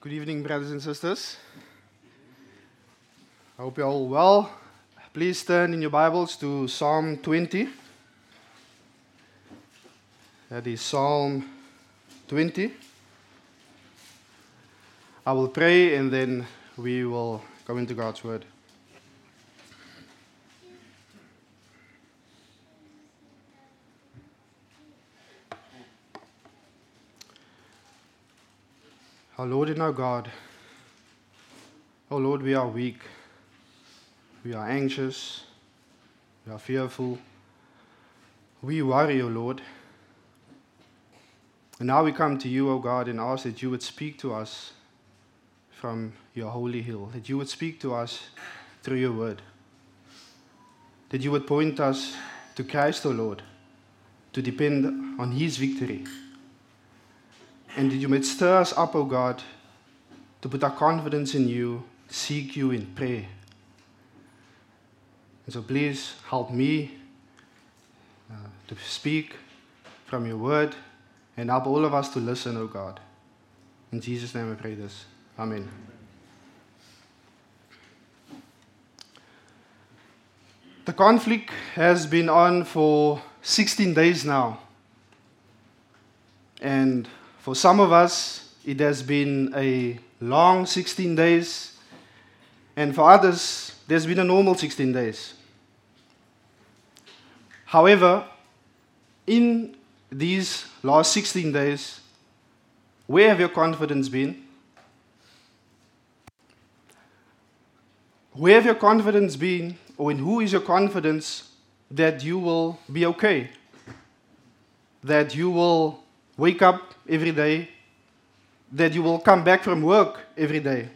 Good evening, brothers and sisters. I hope you're all well. Please turn in your Bibles to Psalm 20. That is Psalm 20. I will pray and then we will go into God's Word. Our Lord and our God, oh Lord, we are weak, we are anxious, we are fearful, we worry, O Lord. And now we come to you, O God, and ask that you would speak to us from your holy hill, that you would speak to us through your word, that you would point us to Christ, O Lord, to depend on his victory. And that you might stir us up, O God, to put our confidence in you, seek you in prayer. And so please help me to speak from your word and help all of us to listen, O God. In Jesus' name I pray this. Amen. The conflict has been on for 16 days now. And for some of us, it has been a long 16 days, and for others, there's been a normal 16 days. However, in these last 16 days, where have your confidence been? Where have your confidence been, or in who is your confidence that you will be okay? That you will wake up every day, that you will come back from work every day?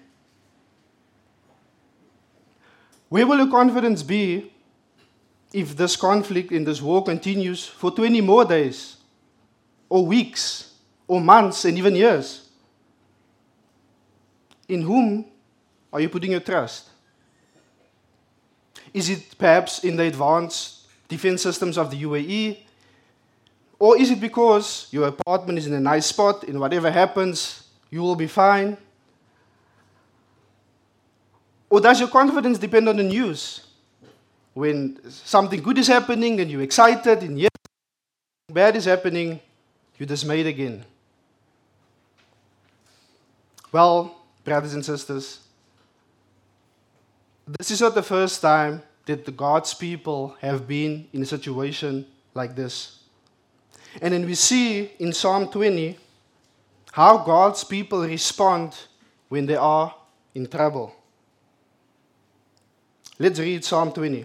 Where will your confidence be if this conflict in this war continues for 20 more days, or weeks, or months, and even years? In whom are you putting your trust? Is it perhaps in the advanced defense systems of the UAE? Or is it because your apartment is in a nice spot and whatever happens, you will be fine? Or does your confidence depend on the news? When something good is happening and you're excited, and yet something bad is happening, you're dismayed again. Well, brothers and sisters, this is not the first time that the God's people have been in a situation like this. And then we see in Psalm 20 how God's people respond when they are in trouble. Let's read Psalm 20.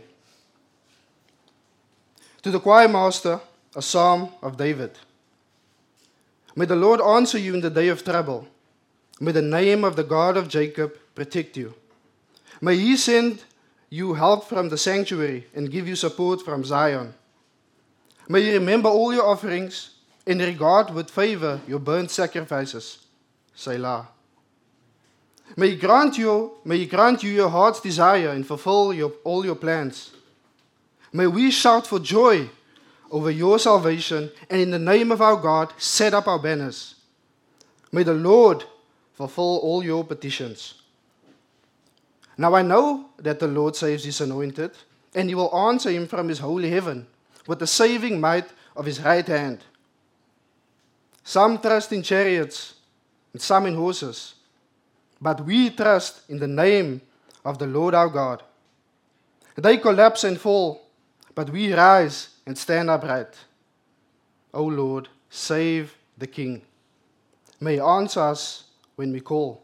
To the choir master, a psalm of David. May the Lord answer you in the day of trouble. May the name of the God of Jacob protect you. May he send you help from the sanctuary and give you support from Zion. May you remember all your offerings and regard with favor your burnt sacrifices. Selah. May he grant you your heart's desire and fulfill all your plans. May we shout for joy over your salvation, and in the name of our God set up our banners. May the Lord fulfill all your petitions. Now I know that the Lord saves his anointed, and he will answer him from his holy heaven with the saving might of his right hand. Some trust in chariots and some in horses, but we trust in the name of the Lord our God. They collapse and fall, but we rise and stand upright. O Lord, save the King. May he answer us when we call.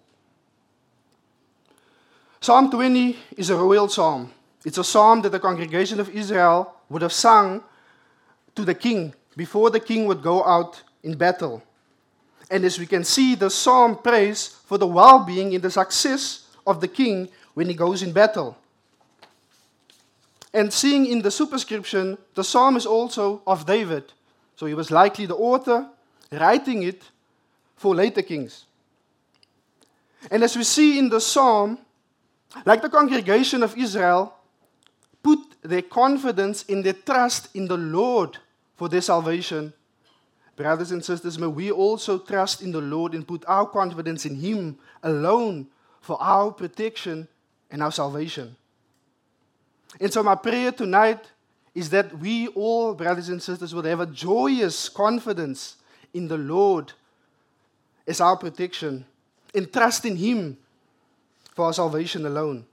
Psalm 20 is a royal psalm. It's a psalm that the congregation of Israel would have sung to the king before the king would go out in battle. And as we can see, the psalm prays for the well-being and the success of the king when he goes in battle. And seeing in the superscription, the psalm is also of David. So he was likely the author, writing it for later kings. And as we see in the psalm, like the congregation of Israel, put their confidence in their trust in the Lord for their salvation. brothers and sisters, may we also trust in the Lord and put our confidence in Him alone for our protection and our salvation. And so my prayer tonight is that we all, brothers and sisters, will have a joyous confidence in the Lord as our protection and trust in Him for our salvation alone.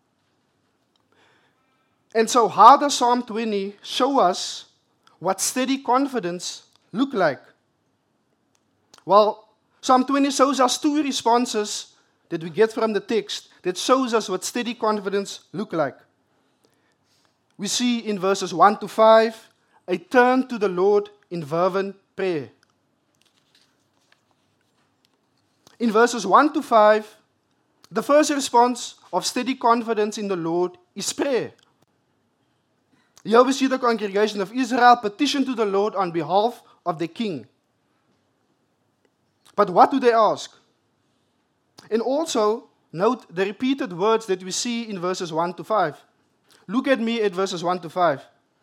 And so how does Psalm 20 show us what steady confidence look like? Well, Psalm 20 shows us two responses that we get from the text that shows us what steady confidence look like. We see in verses 1 to 5, a turn to the Lord in fervent prayer. In verses 1 to 5, the first response of steady confidence in the Lord is prayer. Here we see the congregation of Israel petition to the Lord on behalf of the king. But what do they ask? And also, note the repeated words that we see in verses 1 to 5. Look at me at verses 1 to 5.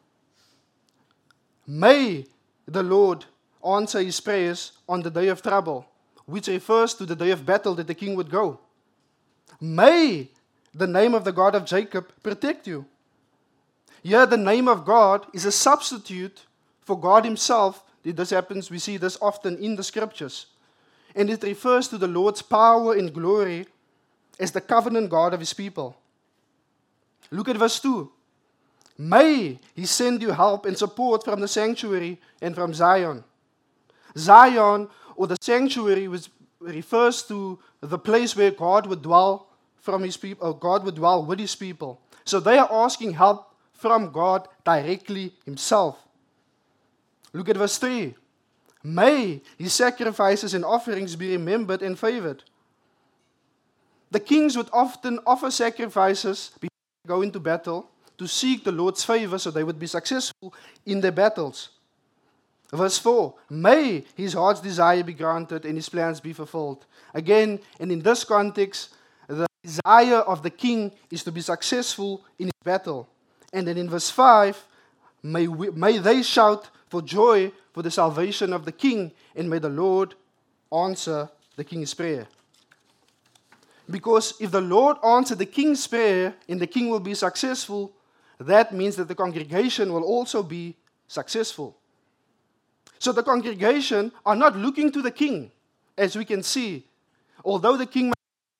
May the Lord answer his prayers on the day of trouble, which refers to the day of battle that the king would go. May the name of the God of Jacob protect you. Here, the name of God is a substitute for God Himself. This happens, we see this often in the scriptures. And it refers to the Lord's power and glory as the covenant God of His people. Look at verse 2. May He send you help and support from the sanctuary and from Zion. Zion, or the sanctuary, refers to the place where God would dwell from His people, or God would dwell with His people. So they are asking help from God directly Himself. Look at verse 3. May His sacrifices and offerings be remembered and favored. The kings would often offer sacrifices before they go into battle to seek the Lord's favor so they would be successful in their battles. Verse 4. May His heart's desire be granted and His plans be fulfilled. Again, and in this context, the desire of the king is to be successful in his battle. And then in verse 5, may they shout for joy for the salvation of the king, and may the Lord answer the king's prayer. Because if the Lord answers the king's prayer and the king will be successful, that means that the congregation will also be successful. So the congregation are not looking to the king, as we can see. Although the king,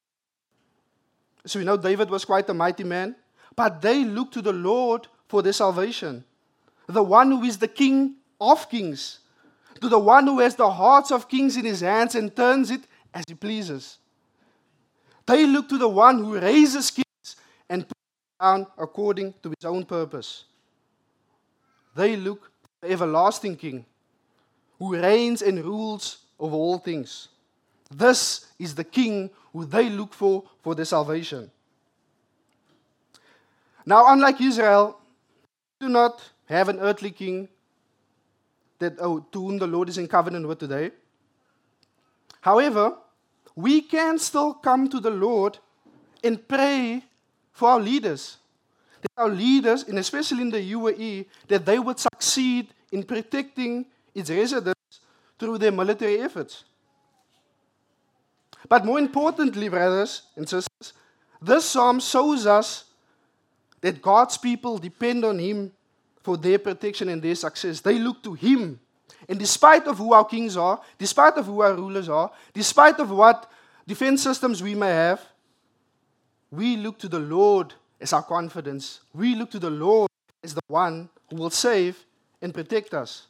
so we know David was quite a mighty man, but they look to the Lord for their salvation. The one who is the King of kings. To the one who has the hearts of kings in His hands and turns it as He pleases. They look to the one who raises kings and puts them down according to His own purpose. They look to the everlasting King who reigns and rules over all things. This is the King who they look for their salvation. Now, unlike Israel, we do not have an earthly king to whom the Lord is in covenant with today. However, we can still come to the Lord and pray for our leaders. That our leaders, and especially in the UAE, that they would succeed in protecting its residents through their military efforts. But more importantly, brothers and sisters, this psalm shows us that God's people depend on Him for their protection and their success. They look to Him. And despite of who our kings are, despite of who our rulers are, despite of what defense systems we may have, we look to the Lord as our confidence. We look to the Lord as the one who will save and protect us.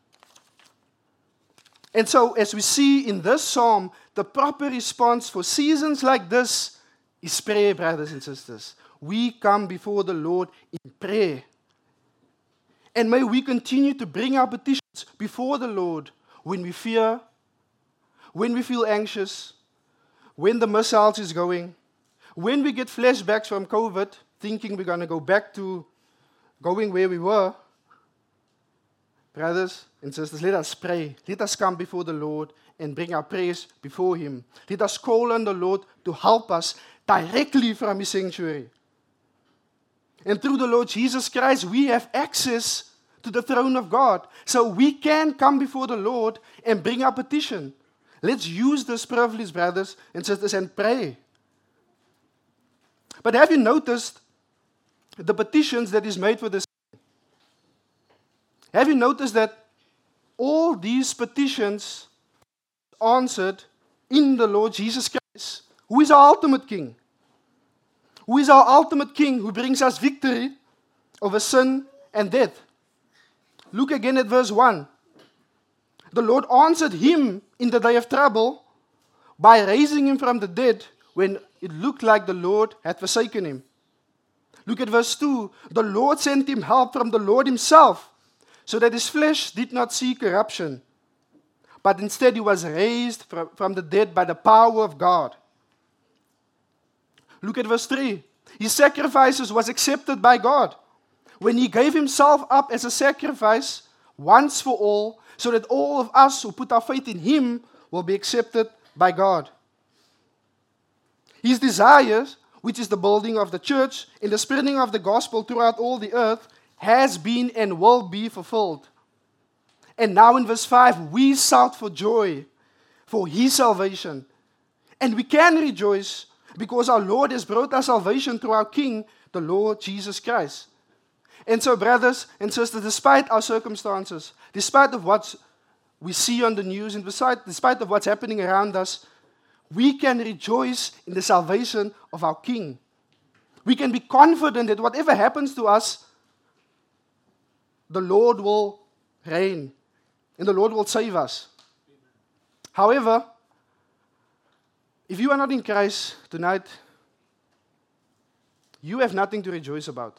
And so, as we see in this psalm, the proper response for seasons like this is prayer, brothers and sisters. We come before the Lord in prayer. And may we continue to bring our petitions before the Lord when we fear, when we feel anxious, when the missiles is going, when we get flashbacks from COVID, thinking we're going to go back to going where we were. Brothers and sisters, let us pray. Let us come before the Lord and bring our prayers before Him. Let us call on the Lord to help us directly from His sanctuary. And through the Lord Jesus Christ, we have access to the throne of God. So we can come before the Lord and bring our petition. Let's use this privilege, brothers and sisters, and pray. But have you noticed the petitions that is made for this? Have you noticed that all these petitions answered in the Lord Jesus Christ, who is our ultimate King? Who is our ultimate King who brings us victory over sin and death? Look again at verse 1. The Lord answered him in the day of trouble by raising him from the dead when it looked like the Lord had forsaken him. Look at verse 2. The Lord sent him help from the Lord himself, so that his flesh did not see corruption, but instead he was raised from the dead by the power of God. Look at verse 3. His sacrifices was accepted by God when he gave himself up as a sacrifice once for all, so that all of us who put our faith in him will be accepted by God. His desires, which is the building of the church and the spreading of the gospel throughout all the earth, has been and will be fulfilled. And now in verse 5, we shout for joy for his salvation. And we can rejoice because our Lord has brought us salvation through our King, the Lord Jesus Christ. And so, brothers and sisters, despite our circumstances, despite of what we see on the news, and despite of what's happening around us, we can rejoice in the salvation of our King. We can be confident that whatever happens to us, the Lord will reign and the Lord will save us. However, if you are not in Christ tonight, you have nothing to rejoice about.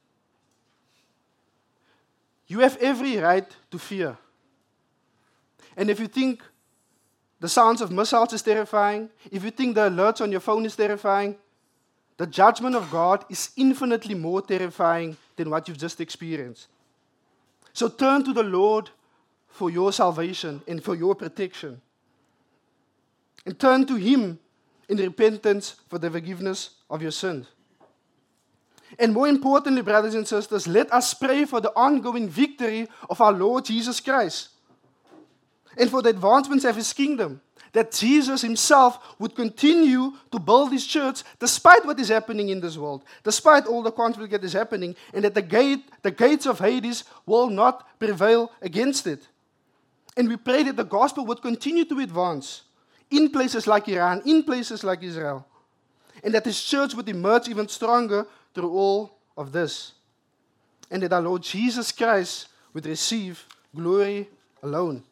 You have every right to fear. And if you think the sounds of missiles is terrifying, if you think the alerts on your phone is terrifying, the judgment of God is infinitely more terrifying than what you've just experienced. So turn to the Lord for your salvation and for your protection. And turn to him in repentance for the forgiveness of your sins. And more importantly, brothers and sisters, let us pray for the ongoing victory of our Lord Jesus Christ and for the advancements of his kingdom, that Jesus himself would continue to build his church despite what is happening in this world, despite all the conflict that is happening, and that the gates of Hades will not prevail against it. And we pray that the gospel would continue to advance in places like Iran, in places like Israel, and that his church would emerge even stronger through all of this, and that our Lord Jesus Christ would receive glory alone.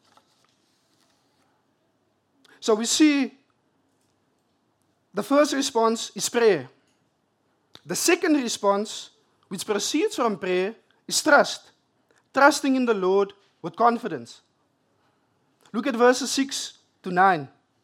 So we see the first response is prayer. The second response, which proceeds from prayer, is trust. Trusting in the Lord with confidence. Look at verses 6 to 9.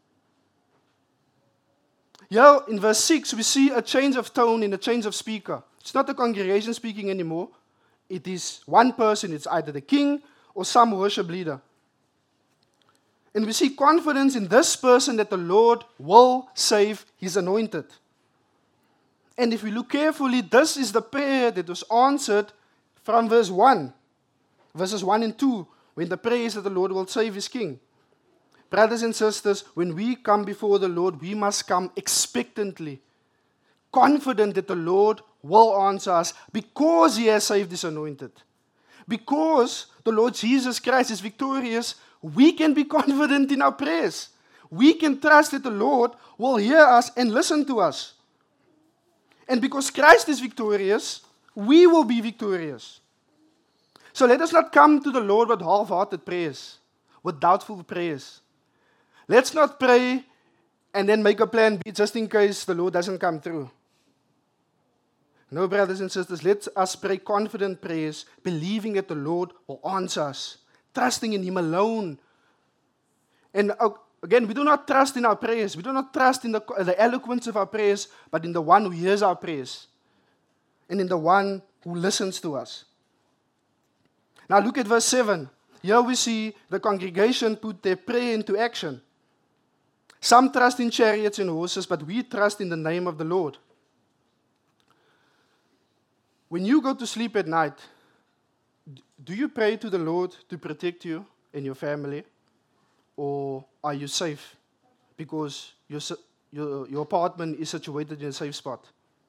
Here in verse 6, we see a change of tone and a change of speaker. It's not the congregation speaking anymore. It is one person. It's either the king or some worship leader. And we see confidence in this person that the Lord will save his anointed. And if we look carefully, this is the prayer that was answered from verse 1. Verses 1 and 2, when the prayer is that the Lord will save his king. Brothers and sisters, when we come before the Lord, we must come expectantly, confident that the Lord will answer us because he has saved his anointed. Because the Lord Jesus Christ is victorious, we can be confident in our prayers. We can trust that the Lord will hear us and listen to us. And because Christ is victorious, we will be victorious. So let us not come to the Lord with half-hearted prayers, with doubtful prayers. Let's not pray and then make a plan B just in case the Lord doesn't come through. No, brothers and sisters, let us pray confident prayers, believing that the Lord will answer us, trusting in him alone. And again, we do not trust in our prayers. We do not trust in the eloquence of our prayers, but in the one who hears our prayers and in the one who listens to us. Now look at verse 7. Here we see the congregation put their prayer into action. Some trust in chariots and horses, but we trust in the name of the Lord. When you go to sleep at night, Do you pray to the Lord to protect you and your family? Or are you safe because your apartment is situated in a safe spot?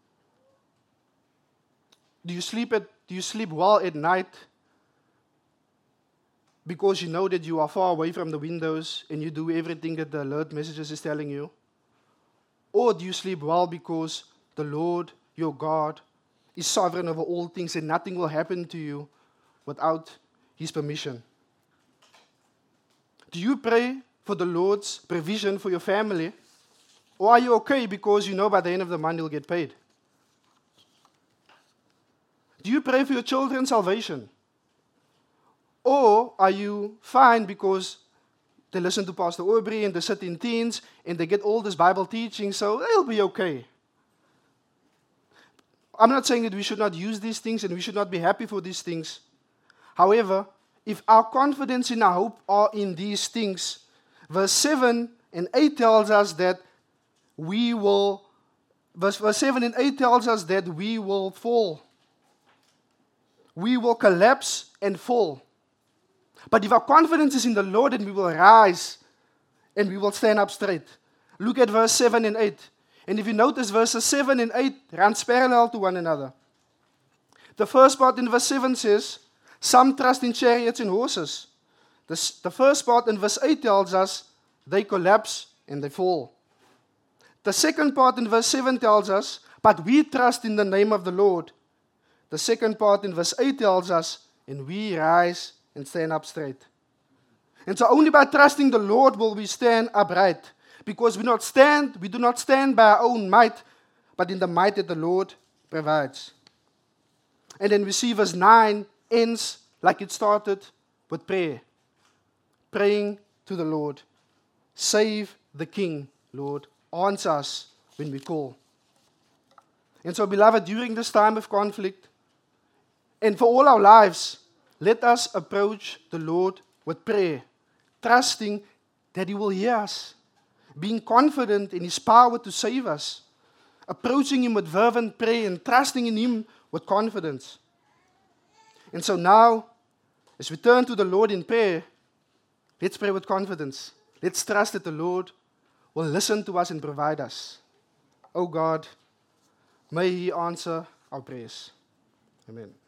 Do you sleep well at night because you know that you are far away from the windows and you do everything that the alert messages is telling you? Or do you sleep well because the Lord, your God, is sovereign over all things and nothing will happen to you without His permission? Do you pray for the Lord's provision for your family? Or are you okay because you know by the end of the month you'll get paid? Do you pray for your children's salvation? Or are you fine because they listen to Pastor Aubrey and they sit in teens and they get all this Bible teaching, so they'll be okay? I'm not saying that we should not use these things and we should not be happy for these things. However, if our confidence and our hope are in these things, verse 7 and 8 tells us that we will, verse 7 and 8 tells us that we will fall. We will collapse and fall. But if our confidence is in the Lord, then we will rise and we will stand up straight. Look at verse 7 and 8. And if you notice, verses 7 and 8 runs parallel to one another. The first part in verse 7 says, some trust in chariots and horses. The first part in verse 8 tells us, they collapse and they fall. The second part in verse 7 tells us, but we trust in the name of the Lord. The second part in verse 8 tells us, and we rise and stand up straight. And so only by trusting the Lord will we stand upright. Because we do not stand by our own might, but in the might that the Lord provides. And then we see verse 9 ends like it started with prayer. Praying to the Lord. Save the King, Lord. Answer us when we call. And so, beloved, during this time of conflict, and for all our lives, let us approach the Lord with prayer, trusting that He will hear us, being confident in His power to save us, approaching Him with fervent prayer and trusting in Him with confidence. And so now, as we turn to the Lord in prayer, let's pray with confidence. Let's trust that the Lord will listen to us and provide us. Oh God, may He answer our prayers. Amen.